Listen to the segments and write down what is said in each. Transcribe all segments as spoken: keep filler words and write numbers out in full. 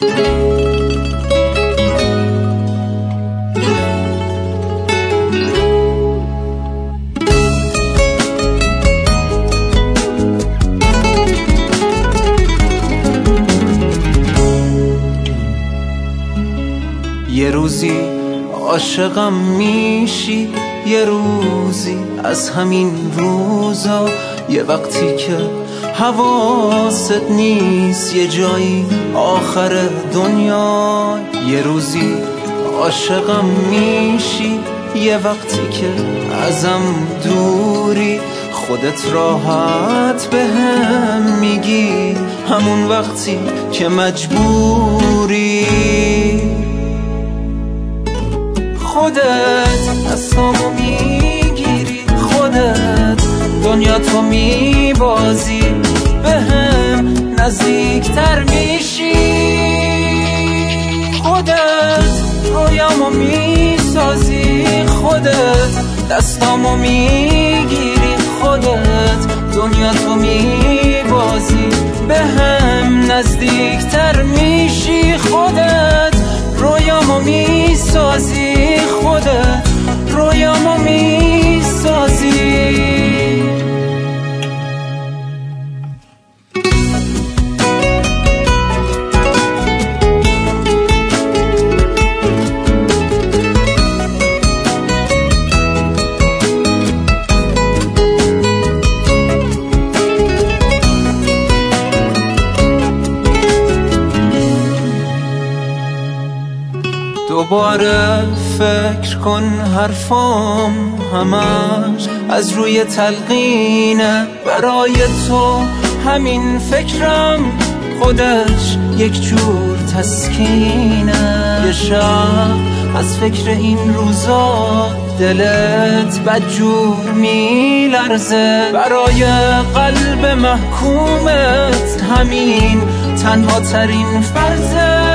یه روزی عاشقم میشی، یه روزی از همین روزا، یه وقتی که حواست نیست، یه جایی آخر دنیا. یه روزی عاشقم میشی، یه وقتی که ازم دوری، خودت راحت به هم میگی، همون وقتی که مجبوری. خودت دستامو میگیری، خودت دنیا تو میبازی، به هم نزدیکتر میشی. خودت رویامو میسازی، خودت دستامو میگیری، خودت دنیا تو میبازی، به هم نزدیکتر میشی. خودت رویامو میسازی، خودت رویامو میسازی. دوباره فکر کن حرفام همش از روی تلقینه، برای تو همین فکرم خودش یک جور تسکینه. یه شب از فکر این روزا دلت بدجور میلرزه، برای قلب محکومت همین تنها ترین فرضه.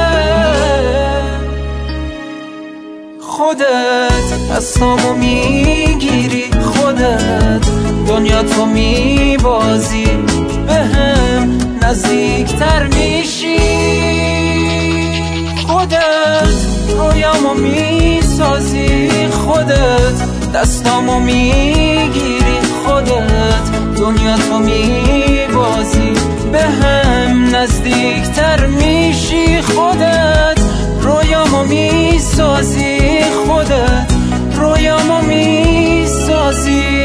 خودت دستامو میگیری، خودت دنیا تو میبازی، به هم نزدیکتر میشی. خودت رویامو میسازی، خودت دستامو میگیری، خودت دنیا تو میبازی، به هم نزدیکتر میشی. خودت رویامو میسازی، خودت رویامو میسازی.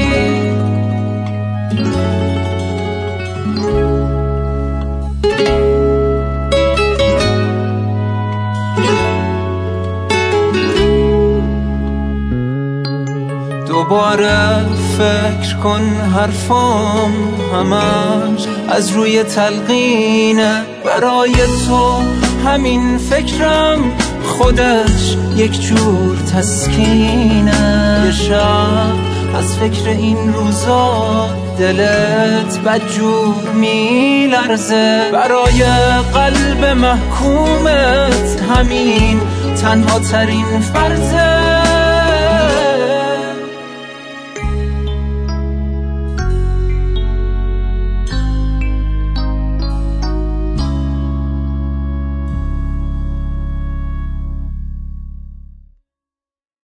دوباره فکر کن حرفام همش از روی تلقینه، برای تو همین فکرم خودش یک جور تسکینه. یه شب از فکر این روزا دلت بدجور میلرزه، برای قلب محکومت همین تنها ترین فرضه.